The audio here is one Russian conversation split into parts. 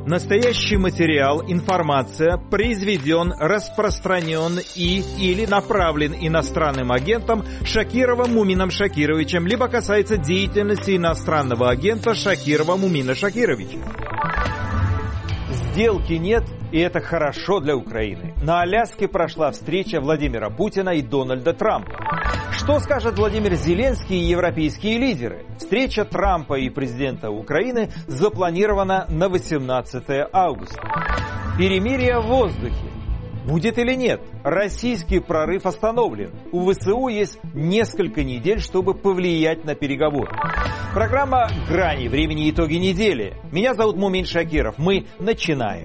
Настоящий материал, информация произведен, распространен или направлен иностранным агентом Шакировым Мумином Шакировичем, либо касается деятельности иностранного агента Шакирова Мумина Шакировича. Сделки нет, и это хорошо для Украины. На Аляске прошла встреча Владимира Путина и Дональда Трампа. Что скажут Владимир Зеленский и европейские лидеры? Встреча Трампа и президента Украины запланирована на 18 августа. Перемирие в воздухе. Будет или нет? Российский прорыв остановлен. У ВСУ есть несколько недель, чтобы повлиять на переговоры. Программа «Грани. Времени и итоги недели». Меня зовут Мумин Шакиров. Мы начинаем.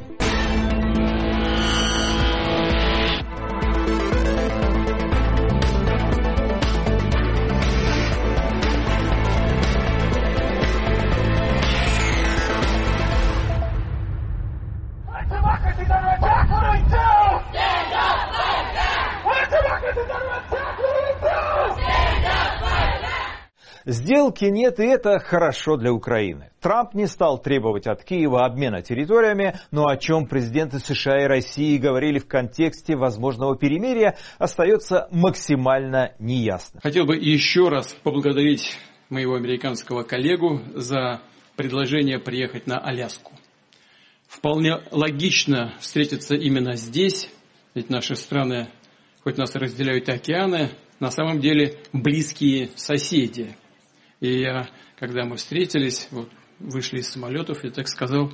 Сделки нет, и это хорошо для Украины. Трамп не стал требовать от Киева обмена территориями, но о чем президенты США и России говорили в контексте возможного перемирия, остается максимально неясно. Хотел бы еще раз поблагодарить моего американского коллегу за предложение приехать на Аляску. Вполне логично встретиться именно здесь, ведь наши страны, хоть нас и разделяют океаны, на самом деле близкие соседи. И я, когда мы встретились, вышли из самолетов, я так сказал: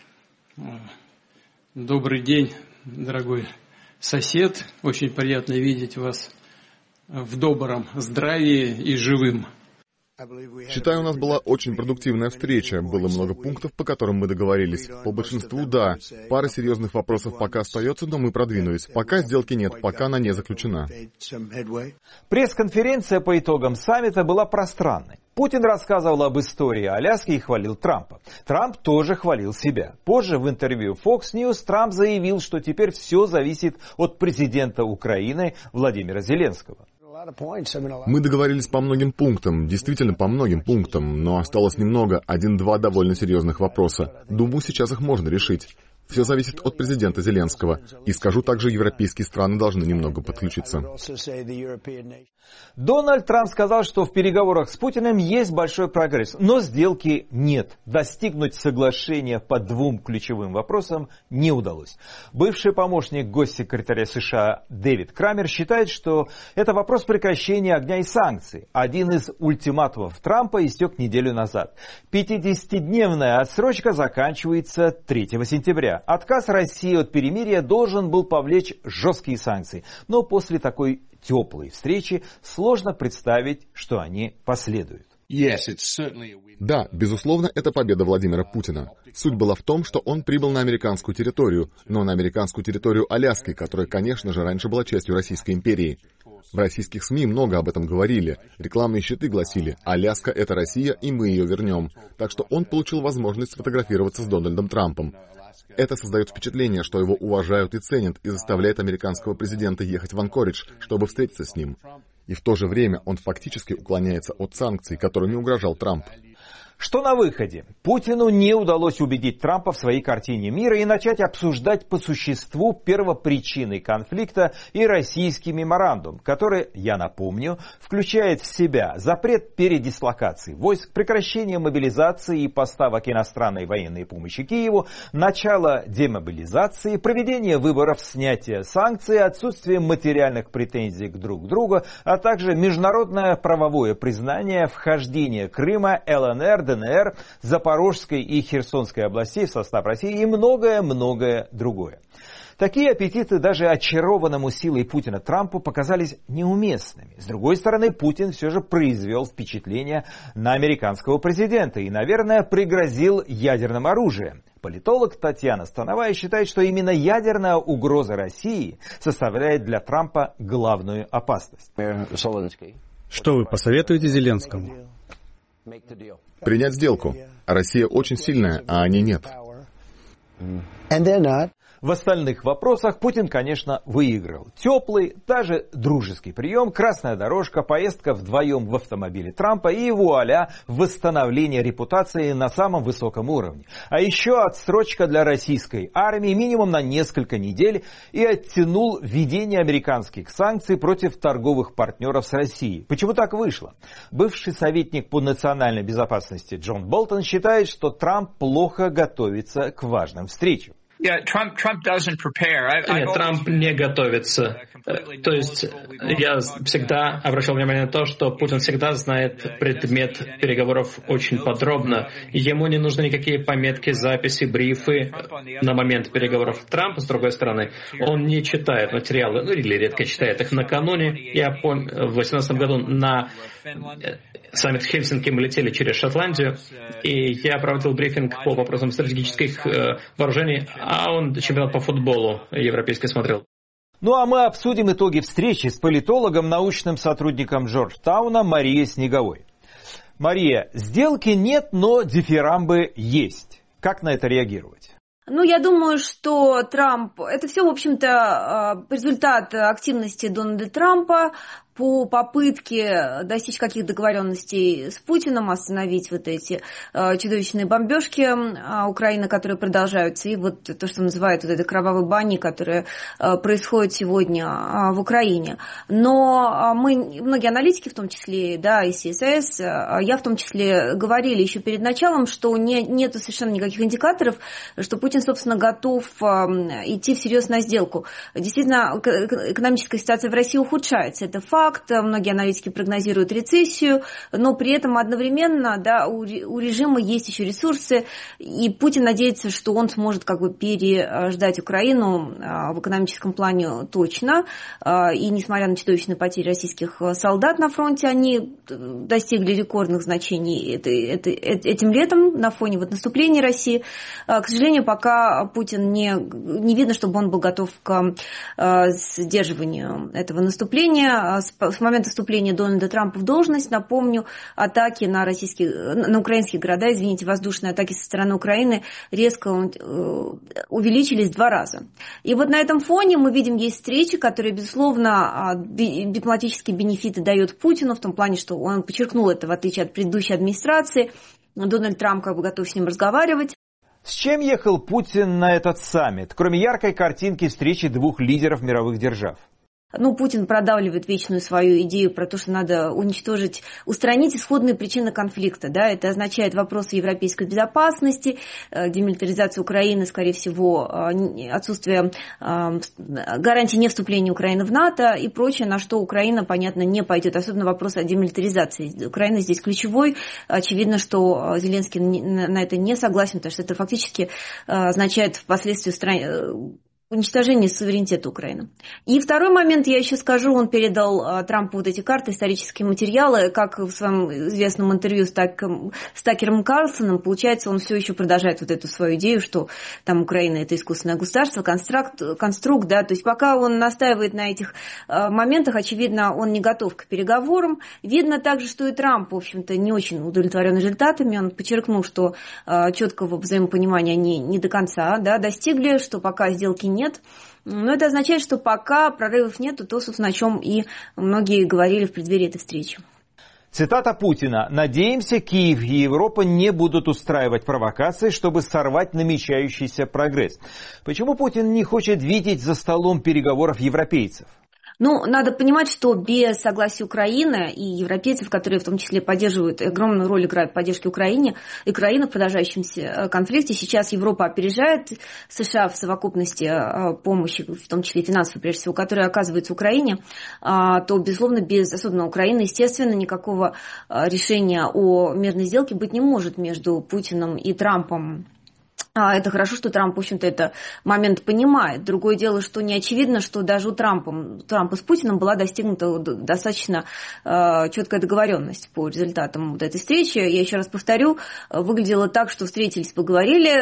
добрый день, дорогой сосед, очень приятно видеть вас в добром здравии и живым. Считаю, у нас была очень продуктивная встреча. Было много пунктов, по которым мы договорились. По большинству — да. Пара серьезных вопросов пока остается, но мы продвинулись. Пока сделки нет, пока она не заключена. Пресс-конференция по итогам саммита была пространной. Путин рассказывал об истории Аляски и хвалил Трампа. Трамп тоже хвалил себя. Позже в интервью Fox News Трамп заявил, что теперь все зависит от президента Украины Владимира Зеленского. Мы договорились по многим пунктам, действительно по многим пунктам, но осталось немного, 1-2 довольно серьезных вопроса. Думаю, сейчас их можно решить. Все зависит от президента Зеленского. И скажу также, европейские страны должны немного подключиться. Дональд Трамп сказал, что в переговорах с Путиным есть большой прогресс, но сделки нет. Достигнуть соглашения по двум ключевым вопросам не удалось. Бывший помощник госсекретаря США Дэвид Крамер считает, что это вопрос прекращения огня и санкций. Один из ультиматумов Трампа истек неделю назад. 50-дневная отсрочка заканчивается 3 сентября. Отказ России от перемирия должен был повлечь жесткие санкции. Но после такой теплой встречи сложно представить, что они последуют. Да, безусловно, это победа Владимира Путина. Суть была в том, что он прибыл на американскую территорию, но на американскую территорию Аляски, которая, конечно же, раньше была частью Российской империи. В российских СМИ много об этом говорили. Рекламные щиты гласили: «Аляска — это Россия, и мы ее вернем». Так что он получил возможность сфотографироваться с Дональдом Трампом. Это создает впечатление, что его уважают и ценят, и заставляет американского президента ехать в Анкоридж, чтобы встретиться с ним. И в то же время он фактически уклоняется от санкций, которыми угрожал Трамп. Что на выходе? Путину не удалось убедить Трампа в своей картине мира и начать обсуждать по существу первопричины конфликта и российский меморандум, который, я напомню, включает в себя запрет передислокации войск, прекращение мобилизации и поставок иностранной военной помощи Киеву, начало демобилизации, проведение выборов, снятие санкций, отсутствие материальных претензий друг к другу, а также международное правовое признание вхождения Крыма, ЛНР, ДНР, Запорожской и Херсонской областей в состав России и многое-многое другое. Такие аппетиты даже очарованному силой Путина Трампу показались неуместными. С другой стороны, Путин все же произвел впечатление на американского президента и, наверное, пригрозил ядерным оружием. Политолог Татьяна Становая считает, что именно ядерная угроза России составляет для Трампа главную опасность. Что вы посоветуете Зеленскому? Принять сделку. Россия очень сильная, а они нет. В остальных вопросах Путин, конечно, выиграл. Теплый, даже дружеский прием, красная дорожка, поездка вдвоем в автомобиле Трампа и вуаля, восстановление репутации на самом высоком уровне. А еще отсрочка для российской армии минимум на несколько недель и оттянул введение американских санкций против торговых партнеров с Россией. Почему так вышло? Бывший советник по национальной безопасности Джон Болтон считает, что Трамп плохо готовится к важным встречам. Нет, Трамп не готовится. То есть я всегда обращал внимание на то, что Путин всегда знает предмет переговоров очень подробно. Ему не нужны никакие пометки, записи, брифы на момент переговоров. Трамп, с другой стороны, он не читает материалы, или редко читает их накануне. Я помню, в 2018 году на саммит в Хельсинки мы летели через Шотландию, и я проводил брифинг по вопросам стратегических вооружений, а он чемпионат по футболу европейский смотрел. Ну а мы обсудим итоги встречи с политологом, научным сотрудником Джорджтауна Марией Снеговой. Мария, сделки нет, но дифирамбы есть. Как на это реагировать? Ну, я думаю, что Трамп, это все, в общем-то, результат активности Дональда Трампа по попытке достичь каких договоренностей с Путиным, остановить вот эти чудовищные бомбежки Украины, которые продолжаются, и вот то, что называют вот этой кровавой баней, которая происходит сегодня в Украине. Но многие аналитики, в том числе, да, и ССС, я в том числе, говорили еще перед началом, что нет совершенно никаких индикаторов, что Путин, собственно, готов идти всерьез на сделку. Действительно, экономическая ситуация в России ухудшается, это факт. Многие аналитики прогнозируют рецессию, но при этом одновременно, да, у режима есть еще ресурсы, и Путин надеется, что он сможет как бы переждать Украину в экономическом плане точно, и несмотря на чудовищные потери российских солдат на фронте, они достигли рекордных значений этим летом на фоне вот наступления России. К сожалению, пока Путин не видно, чтобы он был готов к сдерживанию этого наступления. С момента вступления Дональда Трампа в должность, напомню, атаки на украинские города, воздушные атаки со стороны Украины резко увеличились в 2 раза. И вот на этом фоне мы видим, есть встречи, которые, безусловно, дипломатические бенефиты дает Путину, в том плане, что он подчеркнул это, в отличие от предыдущей администрации. Дональд Трамп как бы готов с ним разговаривать. С чем ехал Путин на этот саммит, кроме яркой картинки встречи 2 лидеров мировых держав? Ну, Путин продавливает вечную свою идею про то, что надо устранить исходные причины конфликта. Да? Это означает вопросы европейской безопасности, демилитаризацию Украины, скорее всего, отсутствие гарантии не вступления Украины в НАТО и прочее, на что Украина, понятно, не пойдет. Особенно вопрос о демилитаризации. Украина здесь ключевой. Очевидно, что Зеленский на это не согласен, потому что это фактически означает впоследствии уничтожение суверенитета Украины. И второй момент, я еще скажу, он передал Трампу вот эти карты, исторические материалы, как в своем известном интервью с Такером Карлсоном, получается, он все еще продолжает вот эту свою идею, что там Украина это искусственное государство, конструкт, да, то есть пока он настаивает на этих моментах, очевидно, он не готов к переговорам. Видно также, что и Трамп, в общем-то, не очень удовлетворен результатами, он подчеркнул, что четкого взаимопонимания они не до конца, да, достигли, что пока сделки нет. Но это означает, что пока прорывов нет, то, собственно, о чем и многие говорили в преддверии этой встречи. Цитата Путина. «Надеемся, Киев и Европа не будут устраивать провокации, чтобы сорвать намечающийся прогресс». Почему Путин не хочет видеть за столом переговоров европейцев? Ну, надо понимать, что без согласия Украины и европейцев, которые в том числе поддерживают, огромную роль играют в поддержке Украины в продолжающемся конфликте. Сейчас Европа опережает США в совокупности помощи, в том числе финансовой, прежде всего, которая оказывается Украине, то, безусловно, без особенно Украины, естественно, никакого решения о мирной сделке быть не может между Путиным и Трампом. Это хорошо, что Трамп, в общем-то, этот момент понимает. Другое дело, что не очевидно, что даже у Трампа с Путиным была достигнута достаточно четкая договоренность по результатам вот этой встречи. Я еще раз повторю, выглядело так, что встретились, поговорили,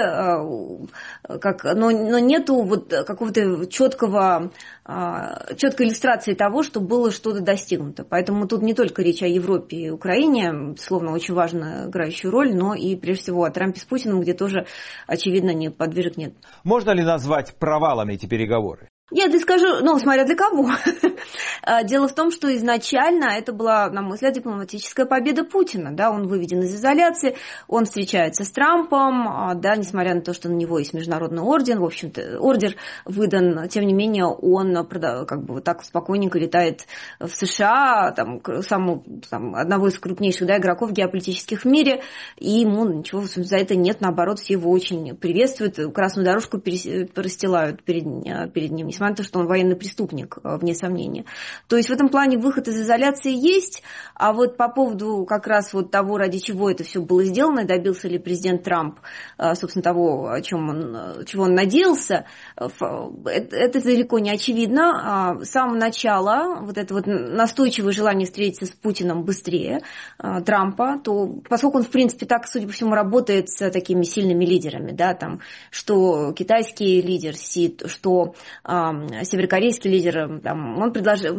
но нету вот какого-то четкой иллюстрации того, что было что-то достигнуто. Поэтому тут не только речь о Европе и Украине, безусловно, очень важно играющую роль, но и, прежде всего, о Трампе с Путиным, где тоже, очевидно, очевидно, не подвижек нет. Можно ли назвать провалами эти переговоры? Я скажу, смотря для кого. Дело в том, что изначально это была, на мой взгляд, дипломатическая победа Путина. Да, он выведен из изоляции, он встречается с Трампом, да, несмотря на то, что на него есть международный орден, в общем-то, ордер выдан, тем не менее, он как бы вот так спокойненько летает в США, одного из крупнейших, да, игроков геополитических в мире, и ему ничего за это нет, наоборот, все его очень приветствуют, красную дорожку расстилают перед ним, несмотря на то, что он военный преступник, вне сомнения. То есть в этом плане выход из изоляции есть, а вот по поводу как раз вот того, ради чего это все было сделано, добился ли президент Трамп, собственно, того, чего он надеялся, это далеко не очевидно. С самого начала вот это вот настойчивое желание встретиться с Путиным быстрее Трампа, то поскольку он, в принципе, так, судя по всему, работает с такими сильными лидерами, да, там, что китайский лидер Си, что северокорейский лидер, там, он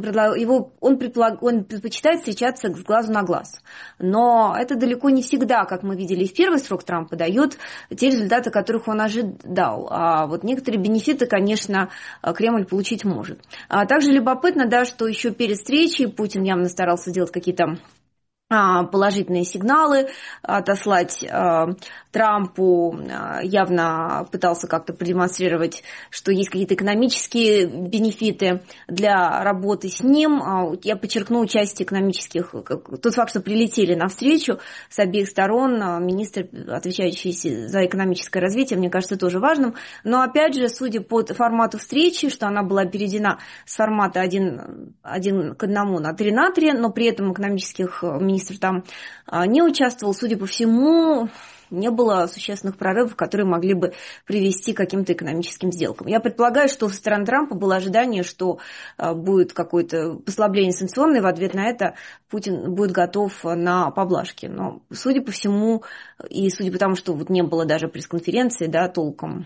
предпочитает встречаться с глазу на глаз. Но это далеко не всегда, как мы видели в первый срок Трампа, дает те результаты, которых он ожидал. А вот некоторые бенефиты, конечно, Кремль получить может. А также любопытно, да, что еще перед встречей Путин явно старался делать какие-то положительные сигналы, отослать Трампу, явно пытался как-то продемонстрировать, что есть какие-то экономические бенефиты для работы с ним. Я подчеркну участие экономических, тот факт, что прилетели навстречу с обеих сторон министры, отвечающие за экономическое развитие, мне кажется, тоже важным. Но опять же, судя по формату встречи, что она была переведена с формата 1 к 1 на 3 на 3, но при этом экономических министров там не участвовал, судя по всему, не было существенных прорывов, которые могли бы привести к каким-то экономическим сделкам. Я предполагаю, что со стороны Трампа было ожидание, что будет какое-то послабление санкционное, в ответ на это Путин будет готов на поблажки. Но, судя по всему, и судя по тому, что вот не было даже пресс-конференции, да, толком,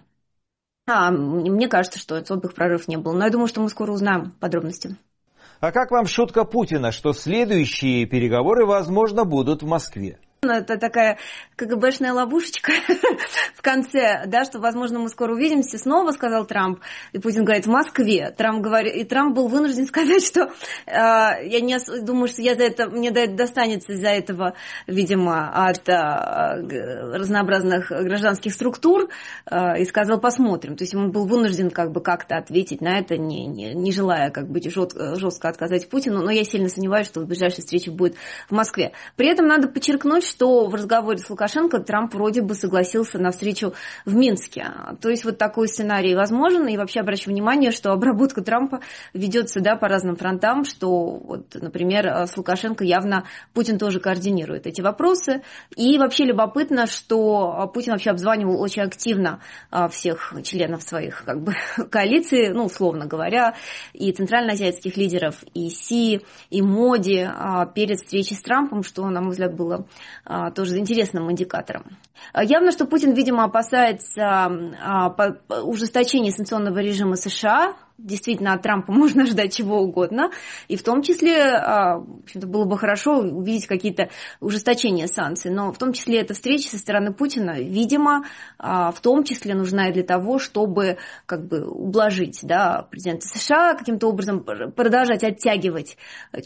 мне кажется, что особых прорывов не было. Но я думаю, что мы скоро узнаем подробности. А как вам шутка Путина, что следующие переговоры, возможно, будут в Москве? Это такая КГБшная ловушечка в конце, да, что, возможно, мы скоро увидимся снова, сказал Трамп. И Путин говорит, в Москве. И Трамп был вынужден сказать, что я не думаю, что мне достанется из-за этого, видимо, от разнообразных гражданских структур. И сказал, посмотрим. То есть он был вынужден как-то ответить на это, не желая жестко отказать Путину. Но я сильно сомневаюсь, что ближайшая встреча будет в Москве. При этом надо подчеркнуть, что в разговоре с Лукашенко Трамп вроде бы согласился на встречу в Минске. То есть вот такой сценарий возможен. И вообще обращу внимание, что обработка Трампа ведется, да, по разным фронтам, что, вот, например, с Лукашенко явно Путин тоже координирует эти вопросы. И вообще любопытно, что Путин вообще обзванивал очень активно всех членов своих коалиции, условно говоря, и центральноазиатских лидеров, и Си, и Моди перед встречей с Трампом, что, на мой взгляд, было тоже интересным индикатором. Явно, что Путин, видимо, опасается ужесточения санкционного режима США. Действительно, от Трампа можно ждать чего угодно. И в том числе, в общем-то, было бы хорошо увидеть какие-то ужесточения санкций. Но в том числе эта встреча со стороны Путина, видимо, в том числе нужна и для того, чтобы ублажить, да, президента США, каким-то образом продолжать оттягивать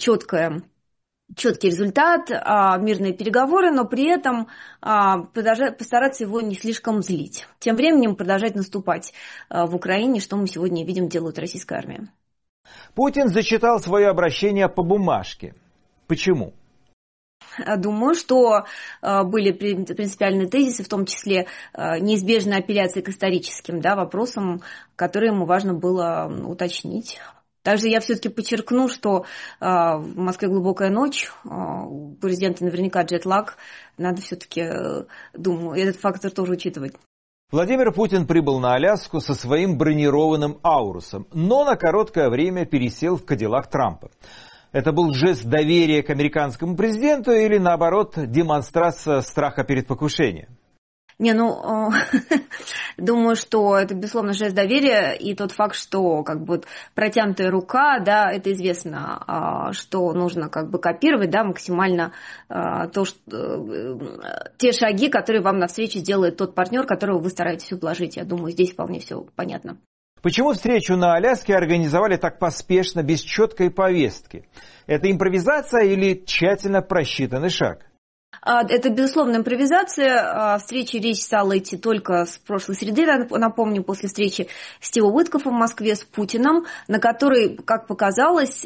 четкий результат, мирные переговоры, но при этом постараться его не слишком злить. Тем временем продолжать наступать в Украине, что мы сегодня видим, делает российская армия. Путин зачитал свое обращение по бумажке. Почему? Думаю, что были принципиальные тезисы, в том числе неизбежная апелляция к историческим, да, вопросам, которые ему важно было уточнить. Также я все-таки подчеркну, что в Москве глубокая ночь, у президента наверняка джетлаг, надо все-таки, думаю, этот фактор тоже учитывать. Владимир Путин прибыл на Аляску со своим бронированным Аурусом, но на короткое время пересел в Кадиллак Трампа. Это был жест доверия к американскому президенту или, наоборот, демонстрация страха перед покушением? Думаю, что это, безусловно, жест доверия, и тот факт, что как бы протянутая рука, да, это известно, что нужно как бы копировать, да, максимально те шаги, которые вам навстречу сделает тот партнер, которого вы стараетесь ублажить. Я думаю, здесь вполне все понятно. Почему встречу на Аляске организовали так поспешно, без четкой повестки? Это импровизация или тщательно просчитанный шаг? Это, безусловно, импровизация. Встречи речь стала идти только с прошлой среды, напомню, после встречи Стива Уиткофа в Москве с Путиным, на которой, как показалось,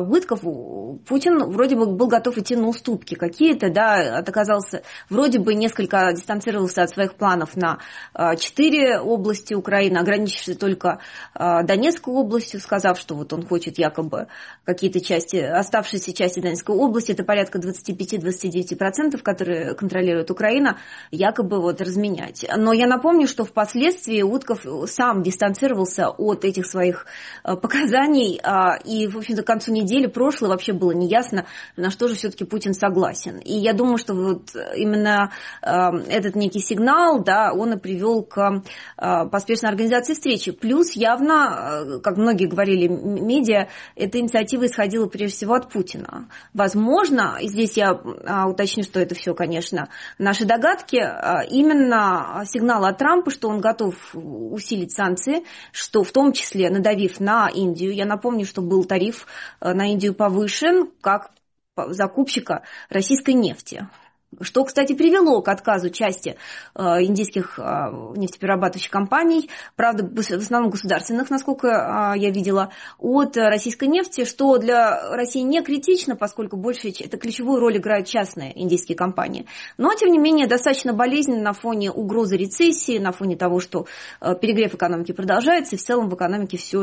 Путин вроде бы был готов идти на уступки какие-то, да, оказался, вроде бы несколько дистанцировался от своих планов на 4 области Украины, ограничившись только Донецкой областью, сказав, что вот он хочет якобы какие-то части, оставшиеся части Донецкой области, это порядка 25-29%, которые контролирует Украина, якобы вот разменять. Но я напомню, что впоследствии Утков сам дистанцировался от этих своих показаний, и, в общем-то, к концу недели прошлой вообще было неясно, на что же все-таки Путин согласен. И я думаю, что вот именно этот некий сигнал, да, он и привел к поспешной организации встречи. Плюс явно, как многие говорили медиа, эта инициатива исходила прежде всего от Путина. Возможно, и здесь я уточню, что это все, конечно, наши догадки, именно сигнал от Трампа, что он готов усилить санкции, что в том числе надавив на Индию. Я напомню, что был тариф на Индию повышен как закупщика российской нефти. Что, кстати, привело к отказу части индийских нефтеперерабатывающих компаний, правда, в основном государственных, насколько я видела, от российской нефти, что для России не критично, поскольку больше это ключевую роль играют частные индийские компании. Но, тем не менее, достаточно болезненно на фоне угрозы рецессии, на фоне того, что перегрев экономики продолжается, и в целом в экономике все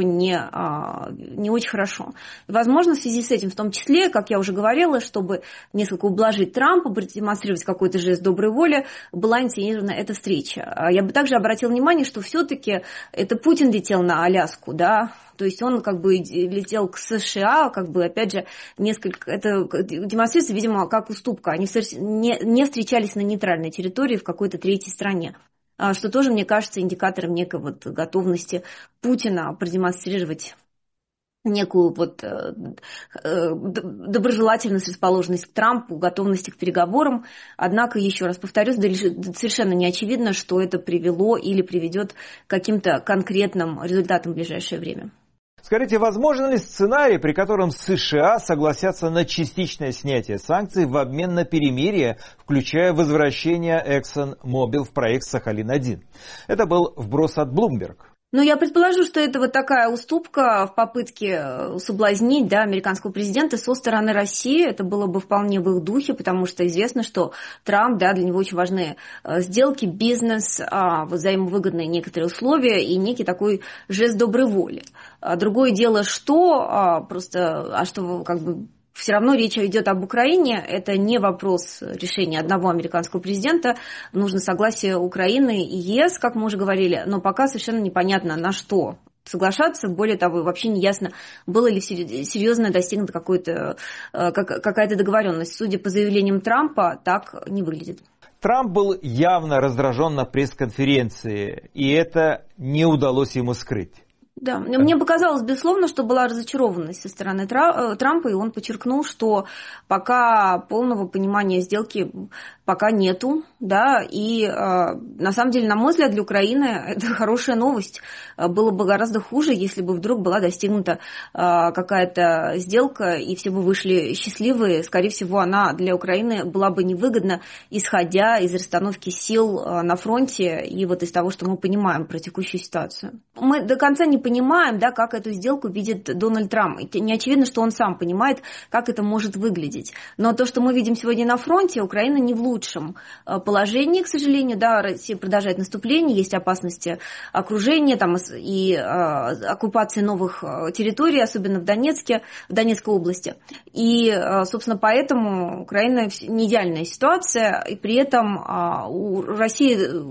не очень хорошо. И, возможно, в связи с этим, в том числе, как я уже говорила, чтобы несколько ублажить Трампа, продемонстрировать какой-то жест доброй воли, была инициирована эта встреча. Я бы также обратила внимание, что все-таки это Путин летел на Аляску, да, то есть он как бы летел к США, как бы, опять же, это демонстрируется, видимо, как уступка. Они не встречались на нейтральной территории в какой-то третьей стране, что тоже, мне кажется, индикатором некой вот готовности Путина продемонстрировать некую вот доброжелательность, расположенность к Трампу, готовность к переговорам. Однако, еще раз повторюсь, совершенно не очевидно, что это привело или приведет к каким-то конкретным результатам в ближайшее время. Скажите, возможен ли сценарий, при котором США согласятся на частичное снятие санкций в обмен на перемирие, включая возвращение ExxonMobil в проект «Сахалин-1»? Это был вброс от Bloomberg. Ну, я предположу, что это вот такая уступка в попытке соблазнить, да, американского президента со стороны России. Это было бы вполне в их духе, потому что известно, что Трамп, да, для него очень важны сделки, бизнес, взаимовыгодные некоторые условия и некий такой жест доброй воли. Другое дело, что как бы все равно речь идет об Украине. Это не вопрос решения одного американского президента. Нужно согласие Украины и ЕС, как мы уже говорили, но пока совершенно непонятно, на что соглашаться. Более того, вообще не ясно, было ли серьезно достигнута какая-то договоренность. Судя по заявлениям Трампа, так не выглядит. Трамп был явно раздражен на пресс-конференции, и это не удалось ему скрыть. Да, мне показалось, безусловно, что была разочарованность со стороны Трампа, и он подчеркнул, что пока полного понимания сделки пока нету, да, и на самом деле, на мой взгляд, для Украины это хорошая новость. Было бы гораздо хуже, если бы вдруг была достигнута какая-то сделка, и все бы вышли счастливые. Скорее всего, она для Украины была бы невыгодна, исходя из расстановки сил на фронте и вот из того, что мы понимаем про текущую ситуацию. Мы до конца не понимаем, да, как эту сделку видит Дональд Трамп. Не очевидно, что он сам понимает, как это может выглядеть. Но то, что мы видим сегодня на фронте, Украина не в лучшем положении, к сожалению. Да, Россия продолжает наступление, есть опасности окружения там, и оккупации новых территорий, особенно в Донецкой области. И, собственно, поэтому Украина не идеальная ситуация, и при этом у России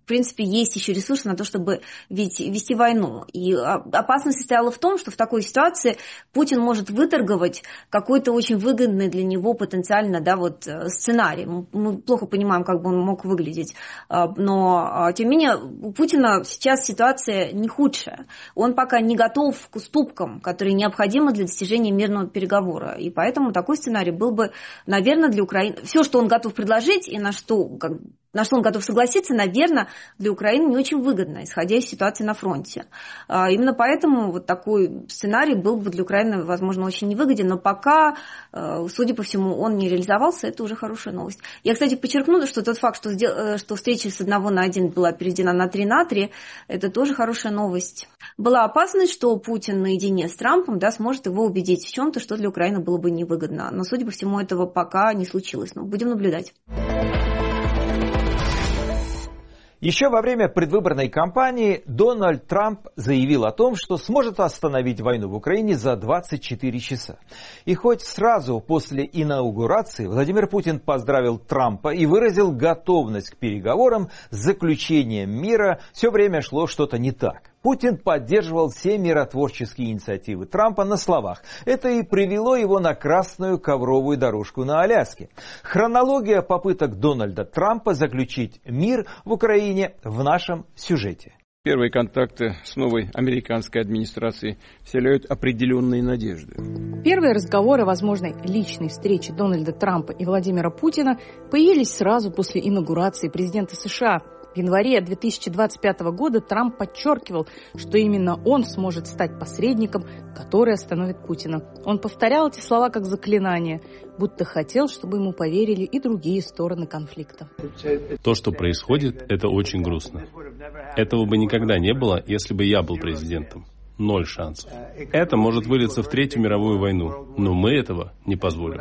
в принципе, есть еще ресурсы на то, чтобы вести войну. И опасность состояла в том, что в такой ситуации Путин может выторговать какой-то очень выгодный для него потенциально, да, вот, сценарий. Мы плохо понимаем, как бы он мог выглядеть. Но, тем не менее, у Путина сейчас ситуация не худшая. Он пока не готов к уступкам, которые необходимы для достижения мирного переговора. И поэтому такой сценарий был бы, наверное, для Украины... Все, что он готов предложить и на что он готов согласиться, наверное, для Украины не очень выгодно, исходя из ситуации на фронте. Именно поэтому вот такой сценарий был бы для Украины, возможно, очень невыгоден, но пока, судя по всему, он не реализовался, это уже хорошая новость. Я, кстати, подчеркну, что тот факт, что встреча с 1 на 1 была переведена на 3 на 3, это тоже хорошая новость. Была опасность, что Путин наедине с Трампом, да, сможет его убедить в чем-то, что для Украины было бы невыгодно. Но, судя по всему, этого пока не случилось. Но будем наблюдать. Еще во время предвыборной кампании Дональд Трамп заявил о том, что сможет остановить войну в Украине за 24 часа. И хоть сразу после инаугурации Владимир Путин поздравил Трампа и выразил готовность к переговорам с заключением мира, все время шло что-то не так. Путин поддерживал все миротворческие инициативы Трампа на словах. Это и привело его на красную ковровую дорожку на Аляске. Хронология попыток Дональда Трампа заключить мир в Украине в нашем сюжете. Первые контакты с новой американской администрацией вселяют определенные надежды. Первые разговоры о возможной личной встрече Дональда Трампа и Владимира Путина появились сразу после инаугурации президента США. В январе 2025 года Трамп подчеркивал, что именно он сможет стать посредником, который остановит Путина. Он повторял эти слова как заклинание, будто хотел, чтобы ему поверили и другие стороны конфликта. То, что происходит, это очень грустно. Этого бы никогда не было, если бы я был президентом. 0 шансов. Это может вылиться в Третью мировую войну, но мы этого не позволим.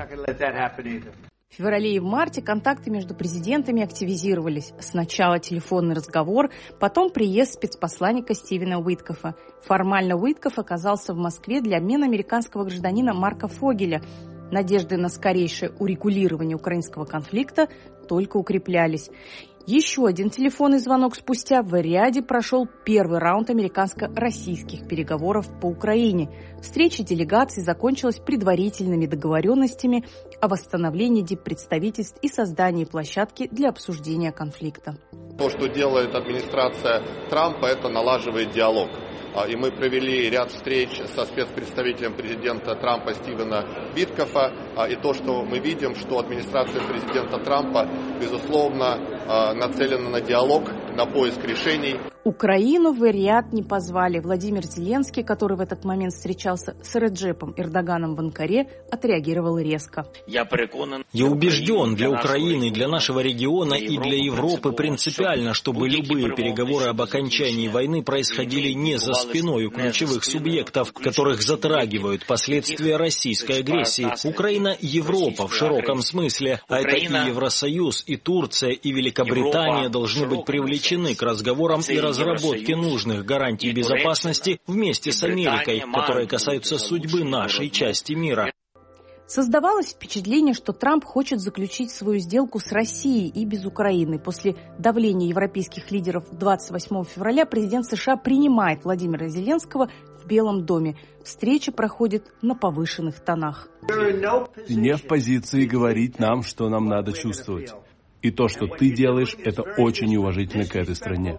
В феврале и в марте контакты между президентами активизировались. Сначала телефонный разговор, потом приезд спецпосланника Стивена Уиткофа. Формально Уиткоф оказался в Москве для обмена американского гражданина Марка Фогеля. Надежды на скорейшее урегулирование украинского конфликта только укреплялись. Еще один телефонный звонок спустя в Риаде прошел первый раунд американско-российских переговоров по Украине. Встреча делегаций закончилась предварительными договоренностями о восстановлении диппредставительств и создании площадки для обсуждения конфликта. То, что делает администрация Трампа, это налаживает диалог. И мы провели ряд встреч со спецпредставителем президента Трампа Стивена Уиткофа. И то, что мы видим, что администрация президента Трампа, безусловно, нацелена на диалог, на поиск решений. Украину в Риад не позвали. Владимир Зеленский, который в этот момент встречался с Реджепом Эрдоганом в Анкаре, отреагировал резко. Я убежден, для Украины, для нашего региона и для Европы принципиально, чтобы любые переговоры об окончании войны происходили не за спиной у ключевых субъектов, которых затрагивают последствия российской агрессии. Украина – Европа в широком смысле, а это и Евросоюз, и Турция, и Великобритания должны быть привлечены к разговорам и разработке нужных гарантий безопасности вместе с Америкой, которые касаются судьбы нашей части мира. Создавалось впечатление, что Трамп хочет заключить свою сделку с Россией и без Украины. После давления европейских лидеров 28 февраля президент США принимает Владимира Зеленского в Белом доме. Встреча проходит на повышенных тонах. Ты не в позиции говорить нам, что нам надо чувствовать. И то, что ты делаешь, это очень неуважительно к этой стране.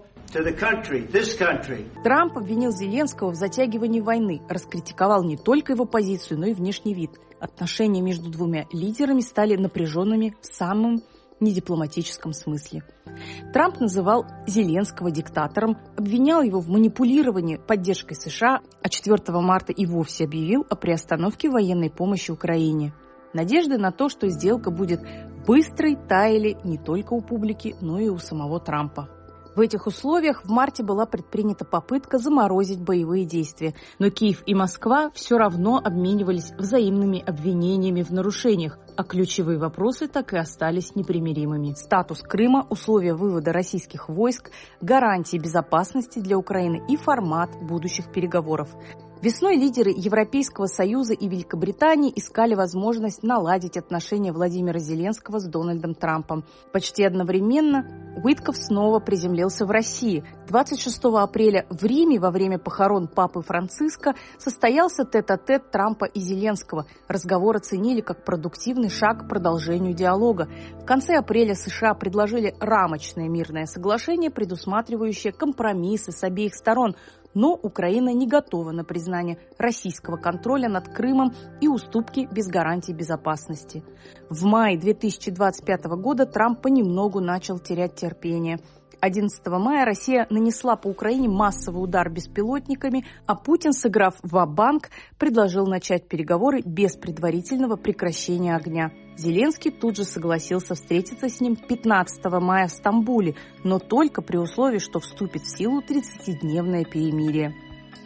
Трамп обвинил Зеленского в затягивании войны, раскритиковал не только его позицию, но и внешний вид. Отношения между двумя лидерами стали напряженными в самом недипломатическом смысле. Трамп называл Зеленского диктатором, обвинял его в манипулировании поддержкой США, а 4 марта и вовсе объявил о приостановке военной помощи Украине. Надежды на то, что сделка будет быстрой, таяли не только у публики, но и у самого Трампа. В этих условиях в марте была предпринята попытка заморозить боевые действия, но Киев и Москва все равно обменивались взаимными обвинениями в нарушениях, а ключевые вопросы так и остались непримиримыми. Статус Крыма, условия вывода российских войск, гарантии безопасности для Украины и формат будущих переговоров. Весной лидеры Европейского Союза и Великобритании искали возможность наладить отношения Владимира Зеленского с Дональдом Трампом. Почти одновременно Уитков снова приземлился в России. 26 апреля в Риме во время похорон папы Франциска состоялся тет-а-тет Трампа и Зеленского. Разговор оценили как продуктивный шаг к продолжению диалога. В конце апреля США предложили рамочное мирное соглашение, предусматривающее компромиссы с обеих сторон. Но Украина не готова на признание российского контроля над Крымом и уступки без гарантий безопасности. В мае 2025 года Трамп понемногу начал терять терпение. 11 мая Россия нанесла по Украине массовый удар беспилотниками, а Путин, сыграв ва-банк, предложил начать переговоры без предварительного прекращения огня. Зеленский тут же согласился встретиться с ним 15 мая в Стамбуле, но только при условии, что вступит в силу 30-дневное перемирие.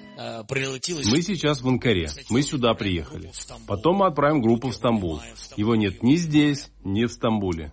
Мы сейчас в Анкаре. Мы сюда приехали. Потом мы отправим группу в Стамбул. Его нет ни здесь, ни в Стамбуле.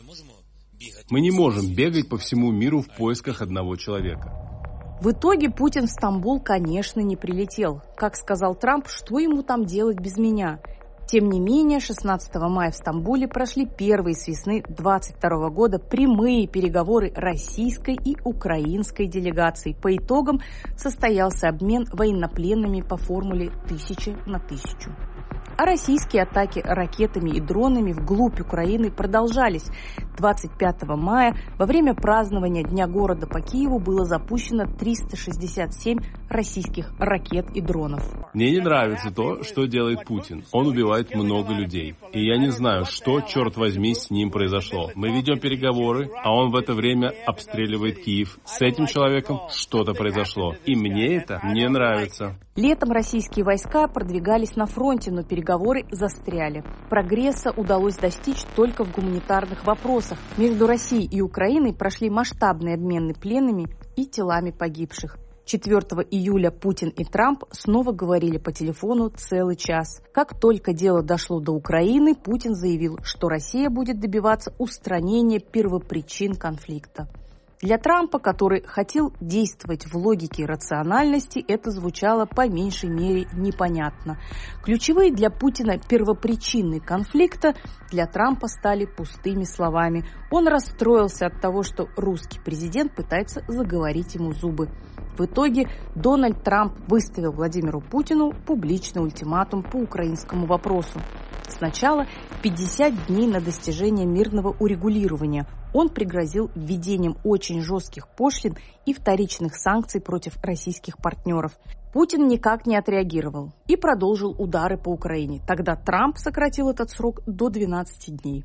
Мы не можем бегать по всему миру в поисках одного человека. В итоге Путин в Стамбул, конечно, не прилетел. Как сказал Трамп, что ему там делать без меня? Тем не менее, 16 мая в Стамбуле прошли первые с весны 2022 года прямые переговоры российской и украинской делегаций. По итогам состоялся обмен военнопленными по формуле 1000 на 1000. А российские атаки ракетами и дронами вглубь Украины продолжались. 25 мая во время празднования Дня города по Киеву было запущено 367 российских ракет и дронов. Мне не нравится то, что делает Путин. Он убивает много людей. И я не знаю, что, черт возьми, с ним произошло. Мы ведем переговоры, а он в это время обстреливает Киев. С этим человеком что-то произошло. И мне это не нравится. Летом российские войска продвигались на фронте, но переговоры застряли. Прогресса удалось достичь только в гуманитарных вопросах. Между Россией и Украиной прошли масштабные обмены пленными и телами погибших. 4 июля Путин и Трамп снова говорили по телефону целый час. Как только дело дошло до Украины, Путин заявил, что Россия будет добиваться устранения первопричин конфликта. Для Трампа, который хотел действовать в логике и рациональности, это звучало по меньшей мере непонятно. Ключевые для Путина первопричины конфликта для Трампа стали пустыми словами. Он расстроился от того, что русский президент пытается заговорить ему зубы. В итоге Дональд Трамп выставил Владимиру Путину публичный ультиматум по украинскому вопросу. Сначала 50 дней на достижение мирного урегулирования. Он пригрозил введением очень жестких пошлин и вторичных санкций против российских партнеров. Путин никак не отреагировал и продолжил удары по Украине. Тогда Трамп сократил этот срок до 12 дней.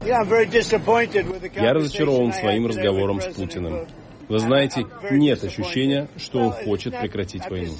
Я разочарован своим разговором с Путиным. Вы знаете, нет ощущения, что он хочет прекратить войну.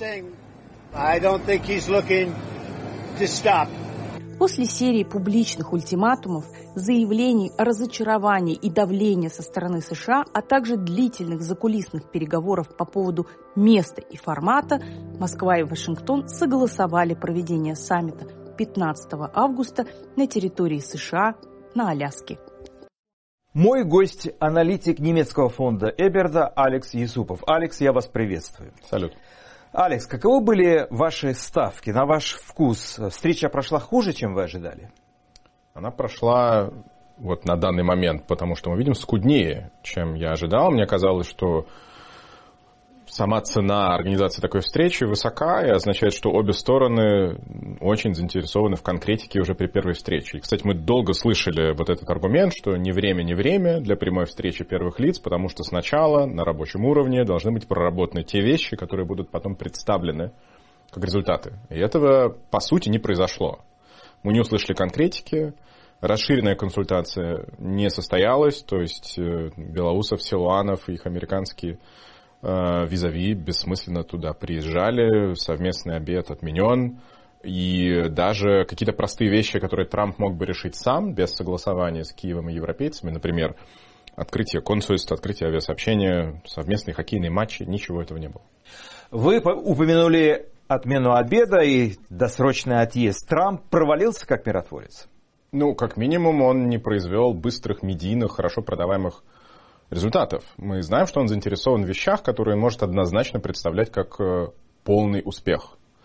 После серии публичных ультиматумов, заявлений о разочаровании и давления со стороны США, а также длительных закулисных переговоров по поводу места и формата, Москва и Вашингтон согласовали проведение саммита 15 августа на территории США на Аляске. Мой гость – аналитик немецкого фонда Эберда Алекс Юсупов. Алекс, я вас приветствую. Салют. Алекс, каковы были ваши ставки? На ваш вкус встреча прошла хуже, чем вы ожидали? Она прошла вот на данный момент, потому что мы видим, скуднее, чем я ожидал. Мне казалось, что сама цена организации такой встречи высока и означает, что обе стороны очень заинтересованы в конкретике уже при первой встрече. И, кстати, мы долго слышали вот этот аргумент, что не время для прямой встречи первых лиц, потому что сначала на рабочем уровне должны быть проработаны те вещи, которые будут потом представлены как результаты. И этого, по сути, не произошло. Мы не услышали конкретики, расширенная консультация не состоялась, то есть Белоусов, Силуанов и их американские визави бессмысленно туда приезжали, совместный обед отменен, и даже какие-то простые вещи, которые Трамп мог бы решить сам, без согласования с Киевом и европейцами, например, открытие консульств, открытие авиасообщения, совместные хоккейные матчи, ничего этого не было. Вы упомянули отмену обеда и досрочный отъезд. Трамп провалился как миротворец? Ну, как минимум, он не произвел быстрых, медийных, хорошо продаваемых результатов. Мы знаем, что он заинтересован в вещах, которые он может однозначно представлять как полный успех.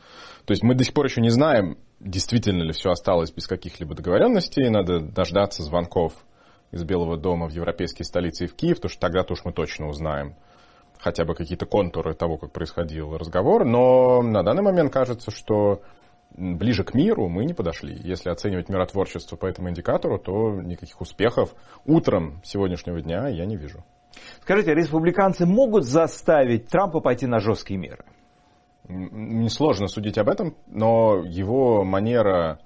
То есть мы до сих пор еще не знаем, действительно ли все осталось без каких-либо договоренностей. Надо дождаться звонков из Белого дома в европейские столицы и в Киев, потому что тогда-то уж мы точно узнаем хотя бы какие-то контуры того, как происходил разговор. Но на данный момент кажется, что ближе к миру мы не подошли. Если оценивать миротворчество по этому индикатору, то никаких успехов утром сегодняшнего дня я не вижу. Скажите, республиканцы могут заставить Трампа пойти на жесткие меры? Несложно судить об этом, но его манера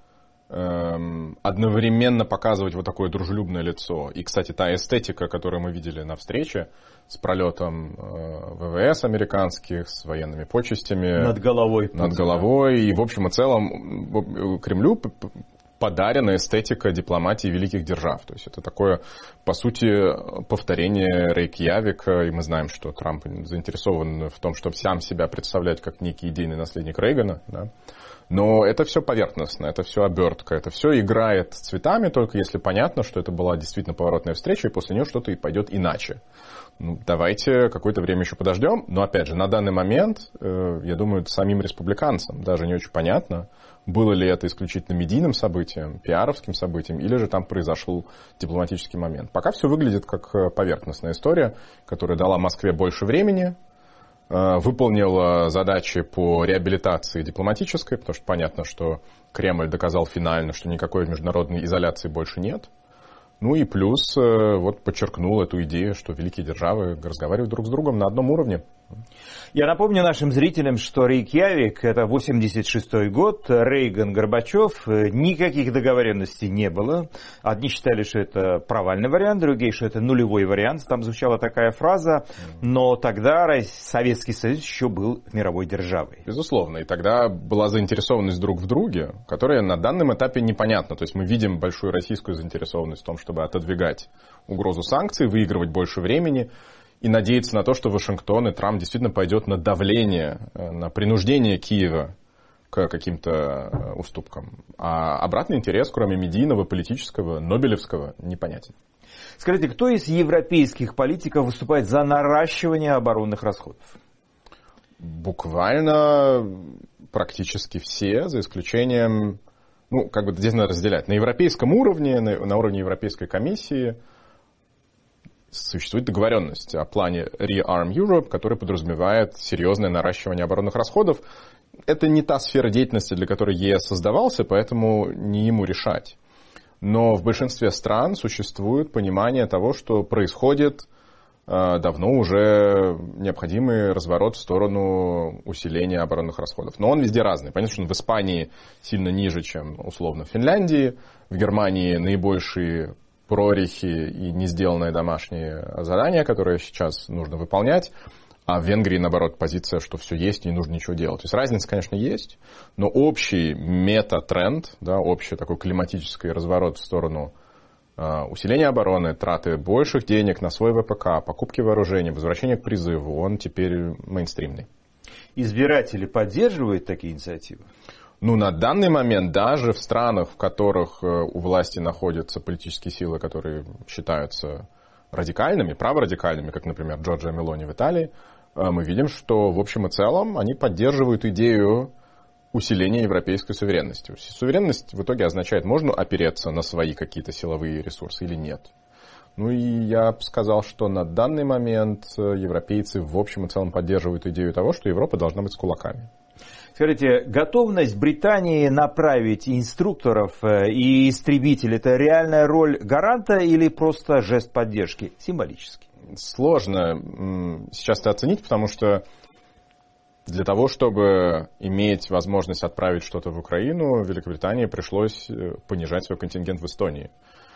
одновременно показывать вот такое дружелюбное лицо. И, кстати, та эстетика, которую мы видели на встрече с пролетом ВВС американских, с военными почестями. Над головой. И, в общем и целом, Кремлю подарена эстетика дипломатии великих держав. То есть это такое, по сути, повторение Рейкьявика. И мы знаем, что Трамп заинтересован в том, чтобы сам себя представлять как некий идейный наследник Рейгана. Да? Но это все поверхностно, это все обертка, это все играет цветами, только если понятно, что это была действительно поворотная встреча, и после нее что-то и пойдет иначе. Ну, давайте какое-то время еще подождем. Но, опять же, на данный момент, я думаю, самим республиканцам даже не очень понятно, было ли это исключительно медийным событием, пиаровским событием, или же там произошел дипломатический момент. Пока все выглядит как поверхностная история, которая дала Москве больше времени, выполнила задачи по реабилитации дипломатической, потому что понятно, что Кремль доказал финально, что никакой международной изоляции больше нет. Ну и плюс вот подчеркнул эту идею, что великие державы разговаривают друг с другом на одном уровне. Я напомню нашим зрителям, что Рейкьявик — это 86-й год, Рейган, Горбачев, никаких договоренностей не было. Одни считали, что это провальный вариант, другие, что это нулевой вариант. Там звучала такая фраза, но тогда Советский Союз еще был мировой державой. Безусловно, и тогда была заинтересованность друг в друге, которая на данном этапе непонятна. То есть мы видим большую российскую заинтересованность в том, чтобы отодвигать угрозу санкций, выигрывать больше времени, и надеяться на то, что Вашингтон и Трамп действительно пойдет на давление, на принуждение Киева к каким-то уступкам. А обратный интерес, кроме медийного, политического, нобелевского, непонятен. Скажите, кто из европейских политиков выступает за наращивание оборонных расходов? Буквально практически все, за исключением, здесь надо разделять. На европейском уровне, на уровне Европейской комиссии, существует договоренность о плане Rearm Europe, который подразумевает серьезное наращивание оборонных расходов. Это не та сфера деятельности, для которой ЕС создавался, поэтому не ему решать. Но в большинстве стран существует понимание того, что происходит давно уже необходимый разворот в сторону усиления оборонных расходов. Но он везде разный. Понятно, что он в Испании сильно ниже, чем условно в Финляндии. В Германии наибольшие прорехи и не сделанные домашние задания, которые сейчас нужно выполнять. А в Венгрии, наоборот, позиция, что все есть и не нужно ничего делать. То есть разница, конечно, есть, но общий мета-тренд, общий такой климатический разворот в сторону усиления обороны, траты больших денег на свой ВПК, покупки вооружений, возвращения к призыву, он теперь мейнстримный. Избиратели поддерживают такие инициативы? На данный момент даже в странах, в которых у власти находятся политические силы, которые считаются радикальными, праворадикальными, как, например, Джорджиа Мелони в Италии, мы видим, что в общем и целом они поддерживают идею усиления европейской суверенности. Суверенность в итоге означает, можно опереться на свои какие-то силовые ресурсы или нет. И я бы сказал, что на данный момент европейцы в общем и целом поддерживают идею того, что Европа должна быть с кулаками. Скажите, готовность Британии направить инструкторов и истребителей — это реальная роль гаранта или просто жест поддержки, символический? Сложно сейчас это оценить, потому что для того, чтобы иметь возможность отправить что-то в Украину, Великобритании пришлось понижать свой контингент в Эстонии.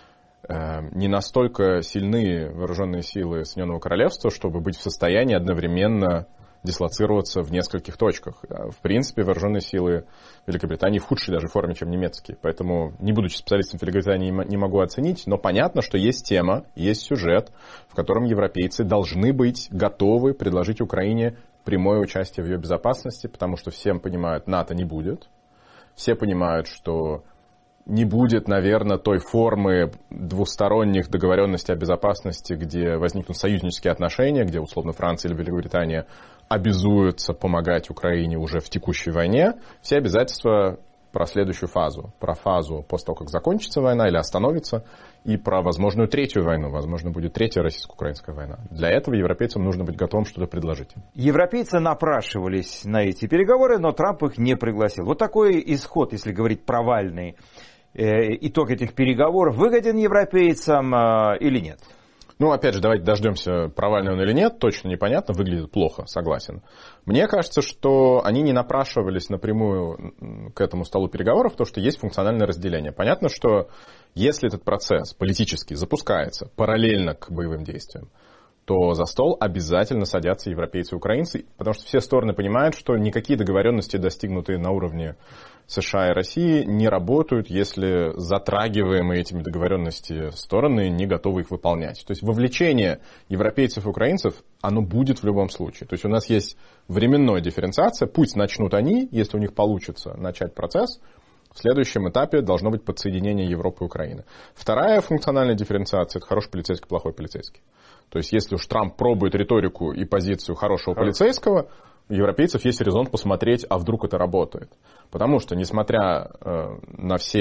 Не настолько сильны вооруженные силы Соединенного Королевства, чтобы быть в состоянии одновременно дислоцироваться в нескольких точках. В принципе, вооруженные силы Великобритании в худшей даже форме, чем немецкие. Поэтому, не будучи специалистом Великобритании, не могу оценить, но понятно, что есть тема, есть сюжет, в котором европейцы должны быть готовы предложить Украине прямое участие в ее безопасности, потому что все понимают, НАТО не будет. Все понимают, что не будет, наверное, той формы двусторонних договоренностей о безопасности, где возникнут союзнические отношения, где, условно, Франция или Великобритания обязуются помогать Украине уже в текущей войне. Все обязательства про следующую фазу. Про фазу после того, как закончится война или остановится, и про возможную третью войну. Возможно, будет третья российско-украинская война. Для этого европейцам нужно быть готовым что-то предложить. Европейцы напрашивались на эти переговоры, но Трамп их не пригласил. Вот такой исход, если говорить провальный, итог этих переговоров выгоден европейцам или нет? Ну, опять же, давайте дождемся, провальный он или нет, точно непонятно, выглядит плохо, согласен. Мне кажется, что они не напрашивались напрямую к этому столу переговоров, потому что есть функциональное разделение. Понятно, что если этот процесс политически запускается параллельно к боевым действиям, то за стол обязательно садятся европейцы и украинцы, потому что все стороны понимают, что никакие договоренности, достигнутые на уровне США и России, не работают, если затрагиваемые этими договоренностями стороны не готовы их выполнять. То есть вовлечение европейцев и украинцев, оно будет в любом случае. То есть у нас есть временная дифференциация, пусть начнут они, если у них получится начать процесс, в следующем этапе должно быть подсоединение Европы и Украины. Вторая функциональная дифференциация – это хороший полицейский, плохой полицейский. То есть если уж Трамп пробует риторику и позицию хорошего полицейского, у европейцев есть резон посмотреть, а вдруг это работает. Потому что, несмотря на всю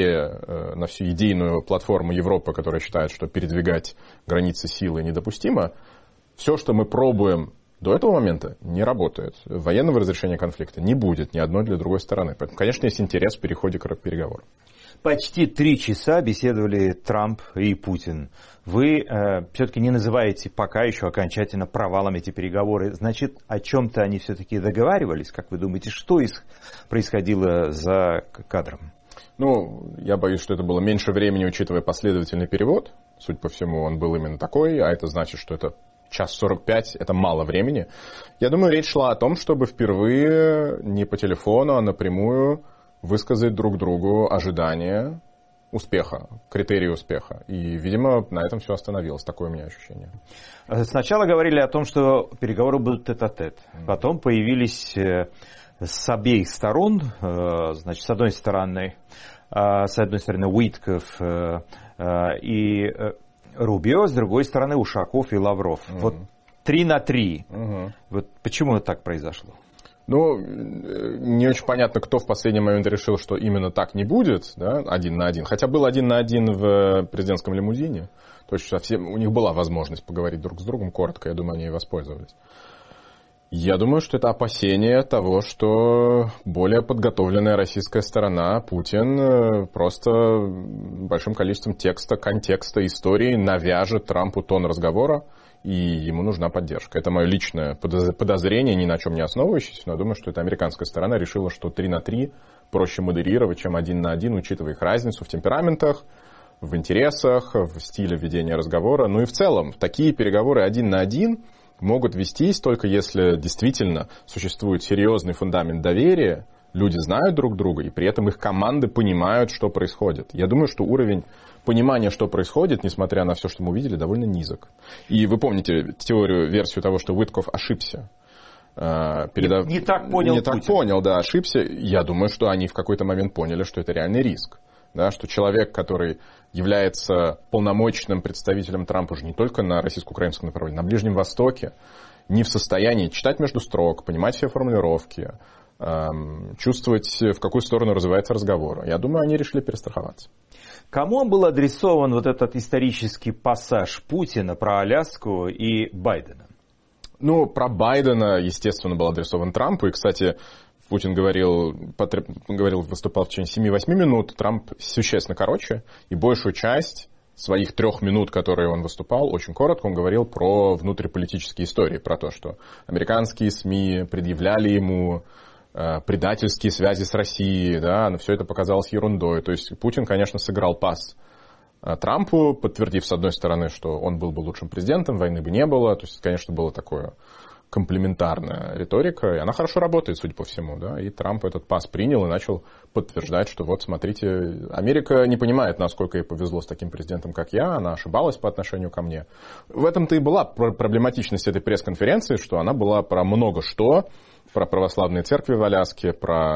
идейную платформу Европы, которая считает, что передвигать границы силы недопустимо, все, что мы пробуем до этого момента, не работает. Военного разрешения конфликта не будет ни одной для другой стороны. Поэтому, конечно, есть интерес в переходе к переговорам. Почти 3 часа беседовали Трамп и Путин. Вы все-таки не называете пока еще окончательно провалом эти переговоры. Значит, о чем-то они все-таки договаривались? Как вы думаете, что происходило за кадром? Ну, я боюсь, что это было меньше времени, учитывая последовательный перевод. Судя по всему, он был именно такой, а это значит, что это 1:45, это мало времени. Я думаю, речь шла о том, чтобы впервые не по телефону, а напрямую высказать друг другу ожидания успеха, критерии успеха. И, видимо, на этом все остановилось. Такое у меня ощущение. Сначала говорили о том, что переговоры будут тет-а-тет. Потом появились с обеих сторон, значит, с одной стороны Уитков и Рубио, с другой стороны Ушаков и Лавров. Вот 3 на 3. Вот почему так произошло? Ну, не очень понятно, кто в последний момент решил, что именно так не будет, да, 1 на 1. Хотя был 1 на 1 в президентском лимузине. То есть у них была возможность поговорить друг с другом коротко, я думаю, они и воспользовались. Я думаю, что это опасение того, что более подготовленная российская сторона, Путин, просто большим количеством текста, контекста, истории навяжет Трампу тон разговора, и ему нужна поддержка. Это мое личное подозрение, ни на чем не основывающееся, но я думаю, что эта американская сторона решила, что 3 на 3 проще модерировать, чем 1 на 1, учитывая их разницу в темпераментах, в интересах, в стиле ведения разговора. Ну и в целом, такие переговоры 1 на 1 могут вестись только если действительно существует серьезный фундамент доверия, люди знают друг друга, и при этом их команды понимают, что происходит. Я думаю, что уровень понимания, что происходит, несмотря на все, что мы увидели, довольно низок. И вы помните версию того, что Уитков ошибся. Не так понял. Не так понял, да, ошибся. Я думаю, что они в какой-то момент поняли, что это реальный риск. Да, что человек, который является полномочным представителем Трампа уже не только на российско-украинском направлении, на Ближнем Востоке, не в состоянии читать между строк, понимать все формулировки, чувствовать, в какую сторону развивается разговор. Я думаю, они решили перестраховаться. Кому был адресован вот этот исторический пассаж Путина про Аляску и Байдена? Ну, про Байдена, естественно, был адресован Трампу. И, кстати, Путин выступал в течение 7-8 минут, Трамп существенно короче. И большую часть своих 3 минут, которые он выступал, очень коротко, он говорил про внутриполитические истории, про то, что американские СМИ предъявляли ему предательские связи с Россией, да, но все это показалось ерундой. То есть Путин, конечно, сыграл пас Трампу, подтвердив, с одной стороны, что он был бы лучшим президентом, войны бы не было. То есть, конечно, было такое комплементарная риторика, и она хорошо работает, судя по всему, да, и Трамп этот пас принял и начал подтверждать, что вот, смотрите, Америка не понимает, насколько ей повезло с таким президентом, как я, она ошибалась по отношению ко мне. В этом-то и была проблематичность этой пресс-конференции, что она была про много что, про православные церкви в Аляске, про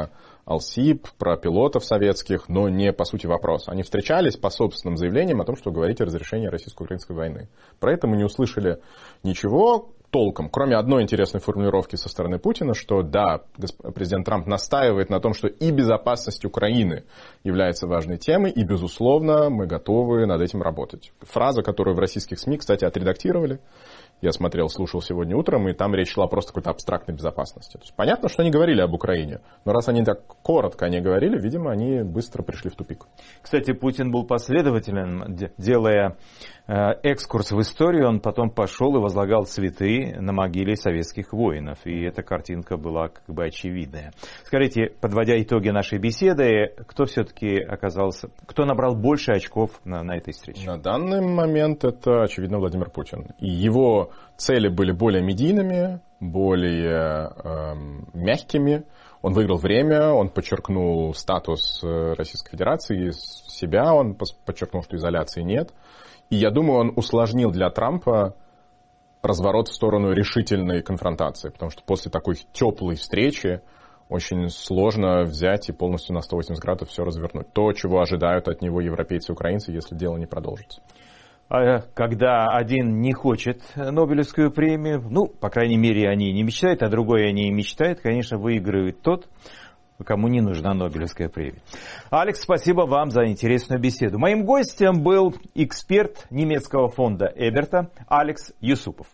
Алсип, про пилотов советских, но не по сути вопроса. Они встречались по собственным заявлениям о том, что говорить о разрешении российско-украинской войны. Про это мы не услышали ничего толком, кроме одной интересной формулировки со стороны Путина, что да, президент Трамп настаивает на том, что и безопасность Украины является важной темой, и, безусловно, мы готовы над этим работать. Фраза, которую в российских СМИ, кстати, отредактировали. Я смотрел, слушал сегодня утром, и там речь шла просто о какой-то абстрактной безопасности. То есть понятно, что они говорили об Украине, но раз они так коротко не говорили, видимо, они быстро пришли в тупик. Кстати, Путин был последователен, делая экскурс в историю, он потом пошел и возлагал цветы на могиле советских воинов. И эта картинка была как бы очевидная. Скажите, подводя итоги нашей беседы, кто все-таки оказался, кто набрал больше очков на этой встрече? На данный момент это, очевидно, Владимир Путин. И его цели были более медийными, более мягкими. Он выиграл время, он подчеркнул статус Российской Федерации, себя, он подчеркнул, что изоляции нет. И я думаю, он усложнил для Трампа разворот в сторону решительной конфронтации, потому что после такой теплой встречи очень сложно взять и полностью на 180 градусов все развернуть. То, чего ожидают от него европейцы и украинцы, если дело не продолжится. А когда один не хочет Нобелевскую премию, по крайней мере, они не мечтают, а другой они мечтают, конечно, выигрывает тот, кому не нужна Нобелевская премия. Алекс, спасибо вам за интересную беседу. Моим гостем был эксперт немецкого фонда Эберта Алекс Юсупов.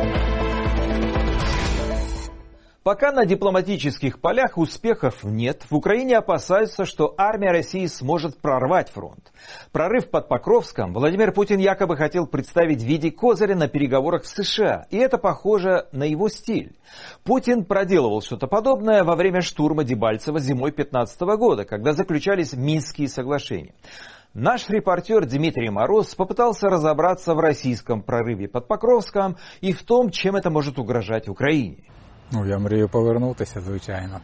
Пока на дипломатических полях успехов нет, в Украине опасаются, что армия России сможет прорвать фронт. Прорыв под Покровском Владимир Путин якобы хотел представить в виде козыря на переговорах в США, и это похоже на его стиль. Путин проделывал что-то подобное во время штурма Дебальцево зимой 2015 года, когда заключались Минские соглашения. Наш репортер Дмитрий Мороз попытался разобраться в российском прорыве под Покровском и в том, чем это может угрожать Украине. Я мрію повернутися, звичайно.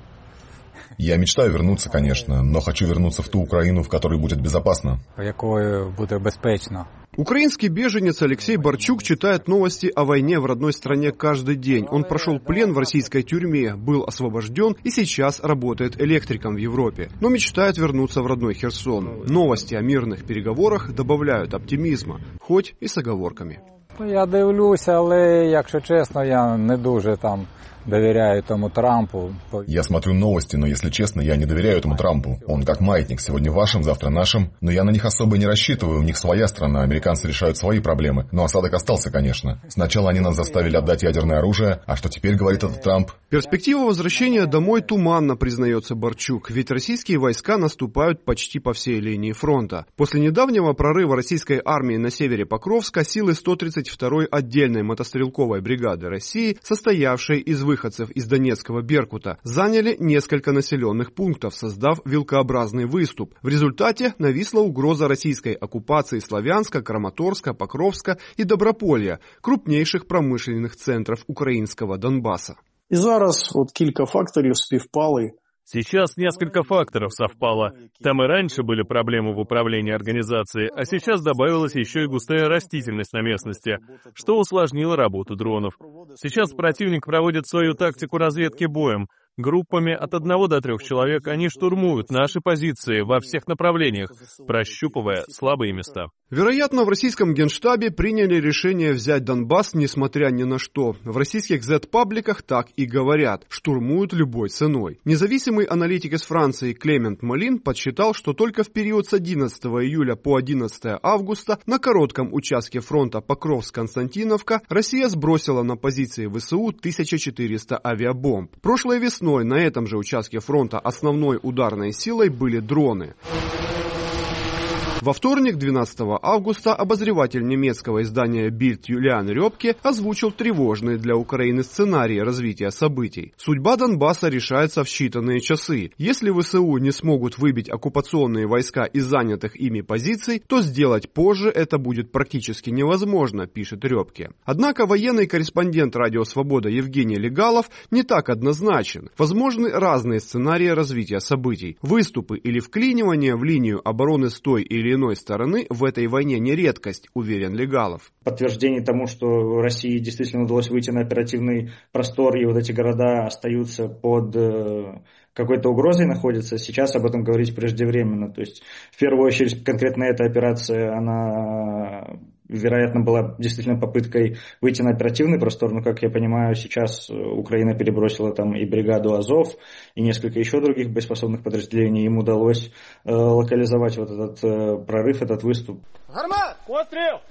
Я мечтаю вернуться, конечно, но хочу вернуться в ту Украину, в которой будет безопасно. Якою буде безпечно. Украинский беженец Алексей Борчук читает новости о войне в родной стране каждый день. Он прошел плен в российской тюрьме, был освобожден и сейчас работает электриком в Европе. Но мечтает вернуться в родной Херсон. Новости о мирных переговорах добавляют оптимизма, хоть и с оговорками. Я дивлюся, але, якщо чесно, я не дуже там доверяю этому Трампу. Я смотрю новости, но, если честно, я не доверяю этому Трампу. Он как маятник, сегодня вашим, завтра нашим. Но я на них особо не рассчитываю, у них своя страна, американцы решают свои проблемы. Но осадок остался, конечно. Сначала они нас заставили отдать ядерное оружие, а что теперь говорит этот Трамп? Перспектива возвращения домой туманно, признается Борчук, ведь российские войска наступают почти по всей линии фронта. После недавнего прорыва российской армии на севере Покровска силы 132-й отдельной мотострелковой бригады России, состоявшей из выходцев из Донецкого Беркута, заняли несколько населенных пунктов, создав вилкообразный выступ. В результате нависла угроза российской оккупации Славянска, Краматорска, Покровска и Доброполья, крупнейших промышленных центров украинского Донбасса. І зараз кілька факторів співпали. Сейчас несколько факторов совпало. Там и раньше были проблемы в управлении организацией, а сейчас добавилась еще и густая растительность на местности, что усложнило работу дронов. Сейчас противник проводит свою тактику разведки боем. Группами от 1 до 3 человек они штурмуют наши позиции во всех направлениях, прощупывая слабые места. Вероятно, в российском генштабе приняли решение взять Донбасс, несмотря ни на что. В российских Z-пабликах так и говорят, штурмуют любой ценой. Независимый аналитик из Франции Клемент Молин подсчитал, что только в период с 11 июля по 11 августа на коротком участке фронта Покровск-Константиновка Россия сбросила на позиции ВСУ 1400 авиабомб. Прошлой весной на этом же участке фронта основной ударной силой были дроны. Во вторник, 12 августа, обозреватель немецкого издания Bild Юлиан Рёбке озвучил тревожный для Украины сценарий развития событий. Судьба Донбасса решается в считанные часы. Если ВСУ не смогут выбить оккупационные войска из занятых ими позиций, то сделать позже это будет практически невозможно, пишет Рёбке. Однако военный корреспондент Радио Свобода Евгений Легалов не так однозначен. Возможны разные сценарии развития событий. Выступы или вклинивание в линию обороны с той или иной стороны в этой войне не редкость, уверен Легалов. Подтверждение тому, что России действительно удалось выйти на оперативный простор, и эти города остаются под какой-то угрозой находится, сейчас об этом говорить преждевременно. То есть, в первую очередь, конкретно эта операция, она, вероятно, была действительно попыткой выйти на оперативный простор, но, как я понимаю, сейчас Украина перебросила там и бригаду Азов, и несколько еще других боеспособных подразделений. Им удалось локализовать вот этот прорыв, этот выступ. Гармат! Отстрел!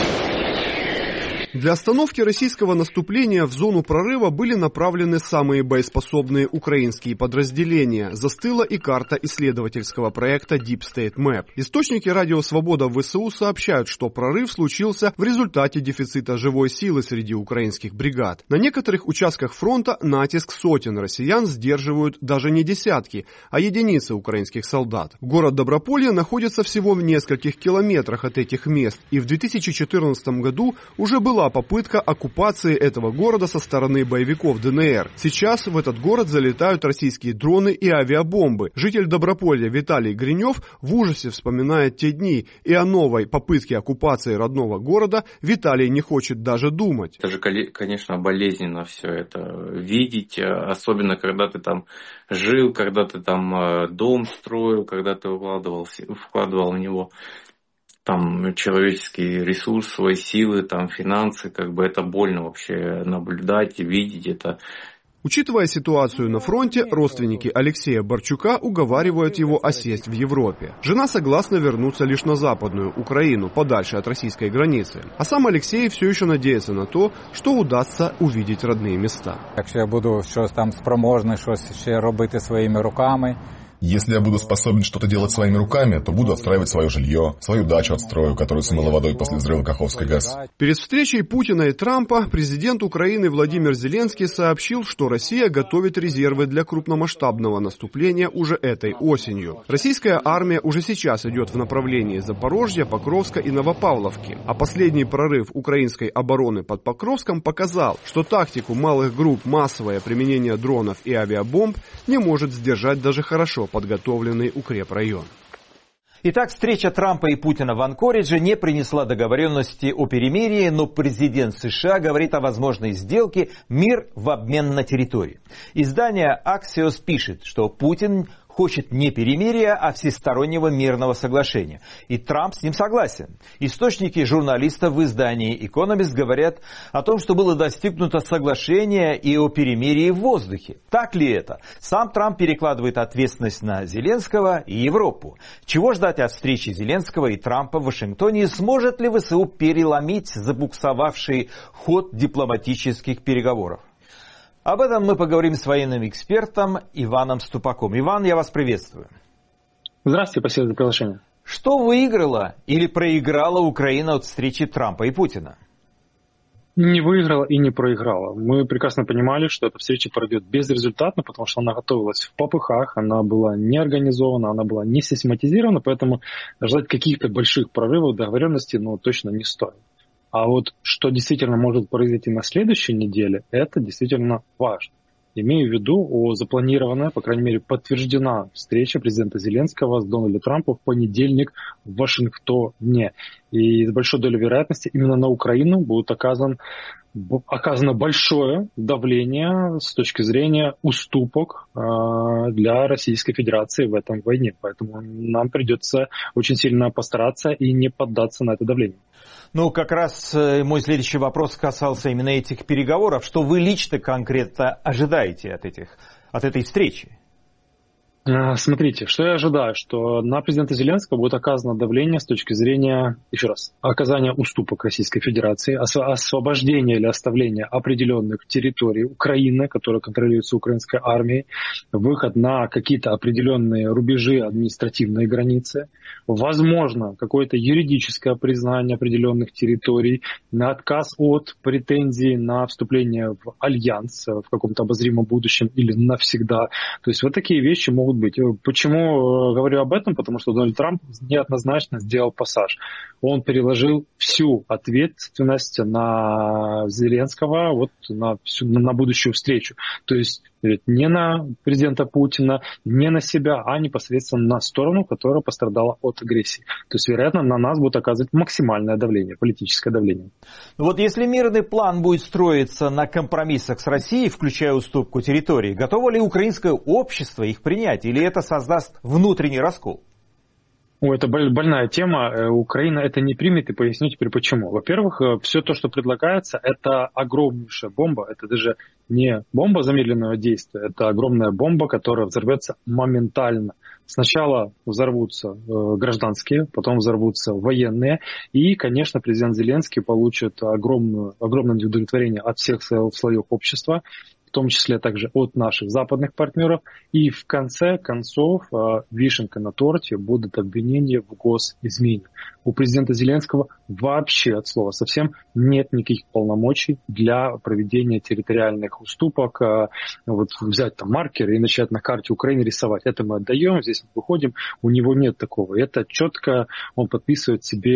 Для остановки российского наступления в зону прорыва были направлены самые боеспособные украинские подразделения. Застыла и карта исследовательского проекта Deep State Map. Источники Радио Свобода в ВСУ сообщают, что прорыв случился в результате дефицита живой силы среди украинских бригад. На некоторых участках фронта натиск сотен россиян сдерживают даже не десятки, а единицы украинских солдат. Город Доброполье находится всего в нескольких километрах от этих мест, и в 2014 году уже была попытка оккупации этого города со стороны боевиков ДНР. Сейчас в этот город залетают российские дроны и авиабомбы. Житель Доброполья Виталий Гринев в ужасе вспоминает те дни, и о новой попытке оккупации родного города Виталий не хочет даже думать. Это же, конечно, болезненно все это видеть, особенно когда ты там жил, когда ты там дом строил, когда ты вкладывал в него там человеческий ресурс, свои силы, там финансы, как бы это больно вообще наблюдать и видеть это. Учитывая ситуацию на фронте, родственники Алексея Борчука уговаривают его осесть в Европе. Жена согласна вернуться лишь на Западную Украину, подальше от российской границы. А сам Алексей все еще надеется на то, что удастся увидеть родные места. Якщо я буду щось там спроможний, щось ще робити своїми руками. Если я буду способен что-то делать своими руками, то буду отстраивать свое жилье, свою дачу отстрою, которую смыло водой после взрыва Каховской ГЭС. Перед встречей Путина и Трампа президент Украины Владимир Зеленский сообщил, что Россия готовит резервы для крупномасштабного наступления уже этой осенью. Российская армия уже сейчас идет в направлении Запорожья, Покровска и Новопавловки. А последний прорыв украинской обороны под Покровском показал, что тактику малых групп, массовое применение дронов и авиабомб не может сдержать даже хорошо подготовленный укрепрайон. Итак, встреча Трампа и Путина в Анкоридже не принесла договоренности о перемирии, но президент США говорит о возможной сделке «Мир в обмен на территории». Издание Axios пишет, что Путин хочет не перемирия, а всестороннего мирного соглашения. И Трамп с ним согласен. Источники журналистов в издании «Экономист» говорят о том, что было достигнуто соглашение и о перемирии в воздухе. Так ли это? Сам Трамп перекладывает ответственность на Зеленского и Европу. Чего ждать от встречи Зеленского и Трампа в Вашингтоне? Сможет ли ВСУ переломить забуксовавший ход дипломатических переговоров? Об этом мы поговорим с военным экспертом Иваном Ступаком. Иван, я вас приветствую. Здравствуйте, спасибо за приглашение. Что выиграла или проиграла Украина от встречи Трампа и Путина? Не выиграла и не проиграла. Мы прекрасно понимали, что эта встреча пройдет безрезультатно, потому что она готовилась в попыхах, она была не организована, она была не систематизирована, поэтому ждать каких-то больших прорывов договоренности точно не стоит. А вот что действительно может произойти на следующей неделе, это действительно важно. Имею в виду запланированная, по крайней мере, подтверждена встреча президента Зеленского с Дональдом Трампом в понедельник в Вашингтоне. И с большой долей вероятности именно на Украину будет оказано большое давление с точки зрения уступок для Российской Федерации в этом войне. Поэтому нам придется очень сильно постараться и не поддаться на это давление. Ну, как раз мой следующий вопрос касался именно этих переговоров. Что вы лично конкретно ожидаете от этой встречи? Смотрите, что я ожидаю, что на президента Зеленского будет оказано давление с точки зрения, еще раз, оказания уступок Российской Федерации, освобождения или оставления определенных территорий Украины, которые контролируются украинской армией, выход на какие-то определенные рубежи административной границы, возможно, какое-то юридическое признание определенных территорий, на отказ от претензий на вступление в альянс в каком-то обозримом будущем или навсегда. То есть вот такие вещи могут быть. Почему говорю об этом? Потому что Дональд Трамп неоднозначно сделал пассаж. Он переложил всю ответственность на Зеленского на будущую встречу. То есть не на президента Путина, не на себя, а непосредственно на сторону, которая пострадала от агрессии. То есть, вероятно, на нас будет оказывать максимальное давление, политическое давление. Вот если мирный план будет строиться на компромиссах с Россией, включая уступку территории, готово ли украинское общество их принять, или это создаст внутренний раскол? Это больная тема. Украина это не примет, и поясню теперь почему. Во-первых, все то, что предлагается, это огромнейшая бомба. Это даже не бомба замедленного действия, это огромная бомба, которая взорвется моментально. Сначала взорвутся гражданские, потом взорвутся военные. И, конечно, президент Зеленский получит огромное удовлетворение от всех слоев общества, в том числе также от наших западных партнеров. И в конце концов вишенкой на торте будут обвинения в госизмене. У президента Зеленского вообще от слова совсем нет никаких полномочий для проведения территориальных уступок. Вот взять там маркер и начать на карте Украины рисовать. Это мы отдаем, здесь мы выходим. У него нет такого. Это четко он подписывает себе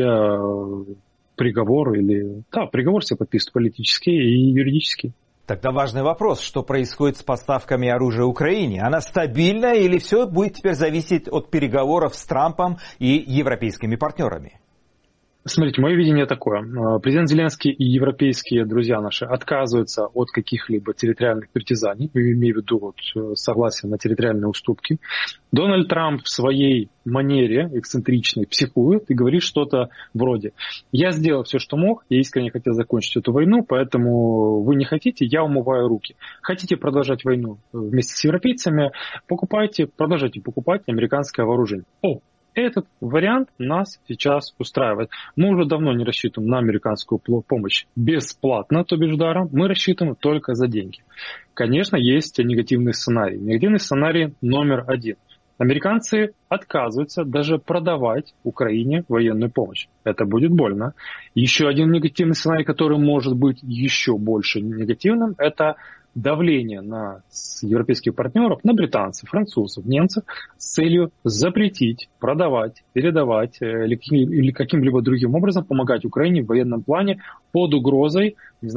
приговор приговор себе подписывает политический и юридический. Тогда важный вопрос, что происходит с поставками оружия Украине? Она стабильна или все будет теперь зависеть от переговоров с Трампом и европейскими партнерами? Смотрите, мое видение такое. Президент Зеленский и европейские друзья наши отказываются от каких-либо территориальных притязаний, имею в виду согласие на территориальные уступки. Дональд Трамп в своей манере эксцентричной психует и говорит что-то вроде: «Я сделал все, что мог, я искренне хотел закончить эту войну, поэтому вы не хотите, я умываю руки. Хотите продолжать войну вместе с европейцами, продолжайте покупать американское вооружение». Этот вариант нас сейчас устраивает. Мы уже давно не рассчитываем на американскую помощь бесплатно, то бишь даром. Мы рассчитываем только за деньги. Конечно, есть негативный сценарий. Негативный сценарий номер 1. Американцы отказываются даже продавать Украине военную помощь. Это будет больно. Еще один негативный сценарий, который может быть еще больше негативным, это давление на европейских партнеров, на британцев, французов, немцев с целью запретить, продавать, передавать или каким-либо другим образом помогать Украине в военном плане под угрозой,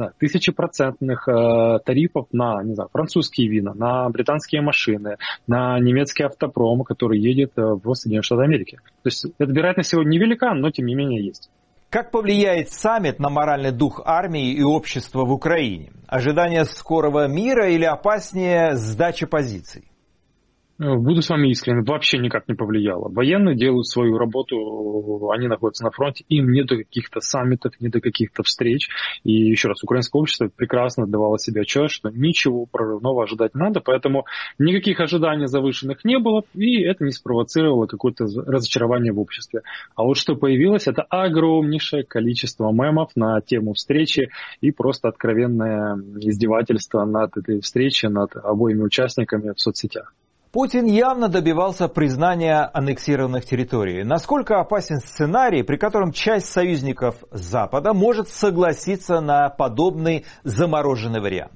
1000% тарифов на, французские вина, на британские машины, на немецкий автопром, который едет в Соединенные Штаты Америки. То есть эта вероятность сегодня невелика, но тем не менее есть. Как повлияет саммит на моральный дух армии и общества в Украине? Ожидание скорого мира или опаснее сдача позиций? Буду с вами искренен, вообще никак не повлияло. Военные делают свою работу, они находятся на фронте, им не до каких-то саммитов, не до каких-то встреч. И еще раз, украинское общество прекрасно отдавало себе отчет, что ничего прорывного ожидать не надо, поэтому никаких ожиданий завышенных не было, и это не спровоцировало какое-то разочарование в обществе. А вот что появилось, это огромнейшее количество мемов на тему встречи и просто откровенное издевательство над этой встречей, над обоими участниками в соцсетях. Путин явно добивался признания аннексированных территорий. Насколько опасен сценарий, при котором часть союзников Запада может согласиться на подобный замороженный вариант?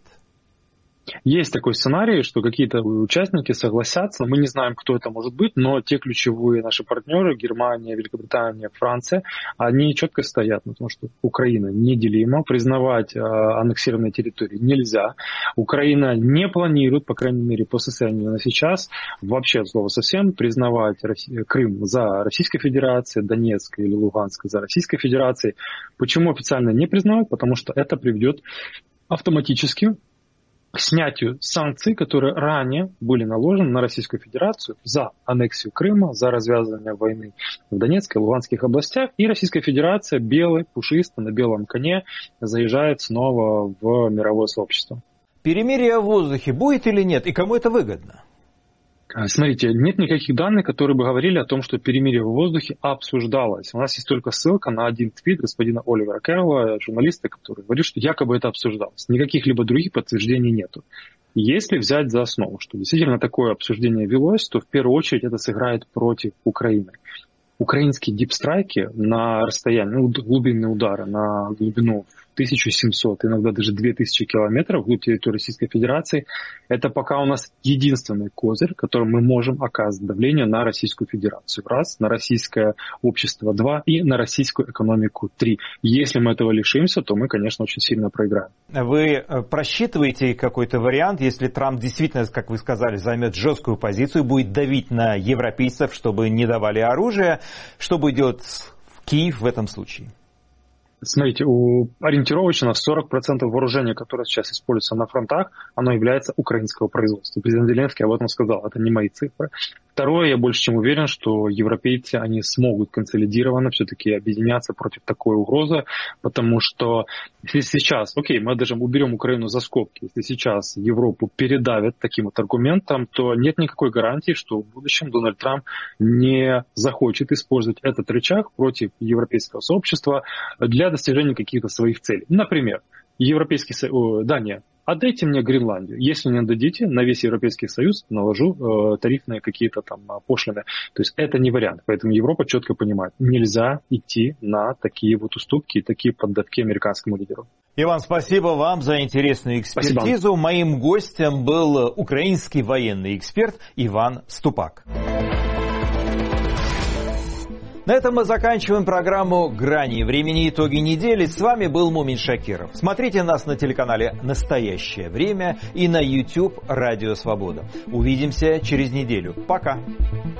Есть такой сценарий, что какие-то участники согласятся. Мы не знаем, кто это может быть, но те ключевые наши партнеры, Германия, Великобритания, Франция, они четко стоят на том, что Украина неделима, признавать аннексированные территории нельзя. Украина не планирует, по крайней мере, по состоянию на сейчас, вообще от слова совсем, признавать Крым за Российской Федерацией, Донецк или Луганск за Российской Федерацией. Почему официально не признают? Потому что это приведет автоматически к снятию санкций, которые ранее были наложены на Российскую Федерацию за аннексию Крыма, за развязывание войны в Донецкой и Луганских областях. И Российская Федерация белой, пушисто, на белом коне заезжает снова в мировое сообщество. Перемирие в воздухе будет или нет? И кому это выгодно? Смотрите, нет никаких данных, которые бы говорили о том, что перемирие в воздухе обсуждалось. У нас есть только ссылка на один твит господина Оливера Кэрролла, журналиста, который говорит, что якобы это обсуждалось. Никаких либо других подтверждений нету. Если взять за основу, что действительно такое обсуждение велось, то в первую очередь это сыграет против Украины. Украинские дипстрайки на расстоянии, глубинные удары на глубину 1700, иногда даже 2000 километров вглубь территории Российской Федерации, это пока у нас единственный козырь, которым мы можем оказывать давление на Российскую Федерацию. Раз, на российское общество. Два, и на российскую экономику. Три. Если мы этого лишимся, то мы, конечно, очень сильно проиграем. Вы просчитываете какой-то вариант, если Трамп действительно, как вы сказали, займет жесткую позицию, будет давить на европейцев, чтобы не давали оружие? Что будет делать Киев в этом случае? Смотрите, ориентировочно 40% вооружения, которое сейчас используется на фронтах, оно является украинского производства. Президент Зеленский об этом сказал, это не мои цифры. Второе, я больше чем уверен, что европейцы, они смогут консолидированно все-таки объединяться против такой угрозы, потому что если сейчас, мы даже уберем Украину за скобки, если сейчас Европу передавят таким вот аргументом, то нет никакой гарантии, что в будущем Дональд Трамп не захочет использовать этот рычаг против европейского сообщества для достижения каких-то своих целей. Например, Дания. Отдайте мне Гренландию. Если не отдадите, на весь Европейский Союз наложу тарифные какие-то там пошлины. То есть это не вариант. Поэтому Европа четко понимает, нельзя идти на такие вот уступки и такие поддавки американскому лидеру. Иван, спасибо вам за интересную экспертизу. Спасибо. Моим гостем был украинский военный эксперт Иван Ступак. На этом мы заканчиваем программу «Грани времени. Итоги недели». С вами был Мумин Шакиров. Смотрите нас на телеканале «Настоящее время» и на YouTube «Радио Свобода». Увидимся через неделю. Пока.